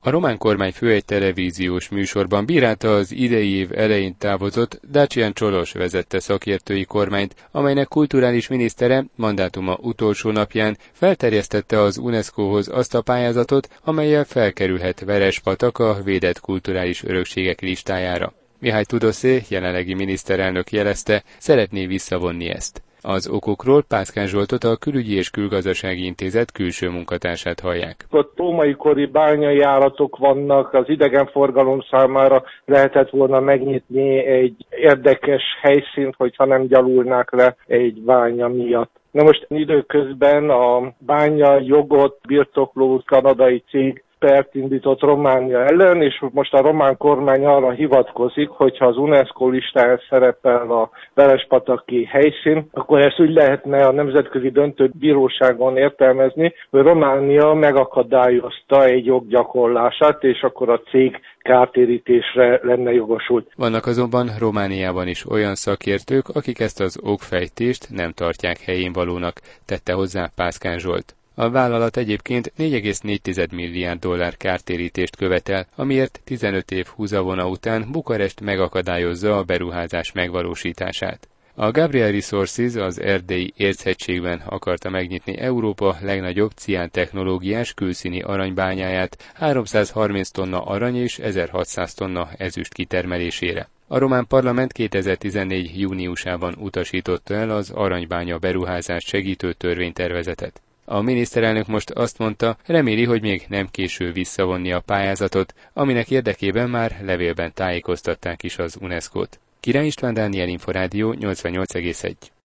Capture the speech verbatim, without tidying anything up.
A román kormány fő egy televíziós műsorban bírálta az idei év elején távozott Dacian Csolos vezette szakértői kormányt, amelynek kulturális minisztere mandátuma utolsó napján felterjesztette az UNESCO-hoz azt a pályázatot, amellyel felkerülhet Verespatak a védett kulturális örökségek listájára. Mihály Tudorcé, jelenlegi miniszterelnök jelezte, szeretné visszavonni ezt. Az okokról Pászkán Zsoltot, a Külügyi és Külgazdasági Intézet külső munkatársát hallják. Ott római kori bányajáratok vannak, az idegenforgalom számára lehetett volna megnyitni egy érdekes helyszínt, hogyha nem gyalulnák le egy bánya miatt. Na most időközben a bánya jogot birtokló kanadai cég pert indított Románia ellen, és most a román kormány arra hivatkozik, hogyha az UNESCO listáján szerepel a verespataki helyszín, akkor ezt úgy lehetne a Nemzetközi Döntőbíróságon értelmezni, hogy Románia megakadályozta egy joggyakorlását, és akkor a cég kártérítésre lenne jogosult. Vannak azonban Romániában is olyan szakértők, akik ezt az okfejtést nem tartják helyén valónak, tette hozzá Pászkán Zsolt. A vállalat egyébként négy egész négy milliárd dollár kártérítést követel, amiért tizenöt év húzavona után Bukarest megakadályozza a beruházás megvalósítását. A Gabriel Resources az erdélyi Érchegységben akarta megnyitni Európa legnagyobb cián-technológiás külszíni aranybányáját háromszázharminc tonna arany és ezerhatszáz tonna ezüst kitermelésére. A román parlament kétezer-tizennégy júniusában utasította el az aranybánya beruházást segítő törvénytervezetet. A miniszterelnök most azt mondta, reméli, hogy még nem késő visszavonni a pályázatot, aminek érdekében már levélben tájékoztatták is az UNESCO-t. Király István Dániel, Inforádió nyolcvannyolc egész egy.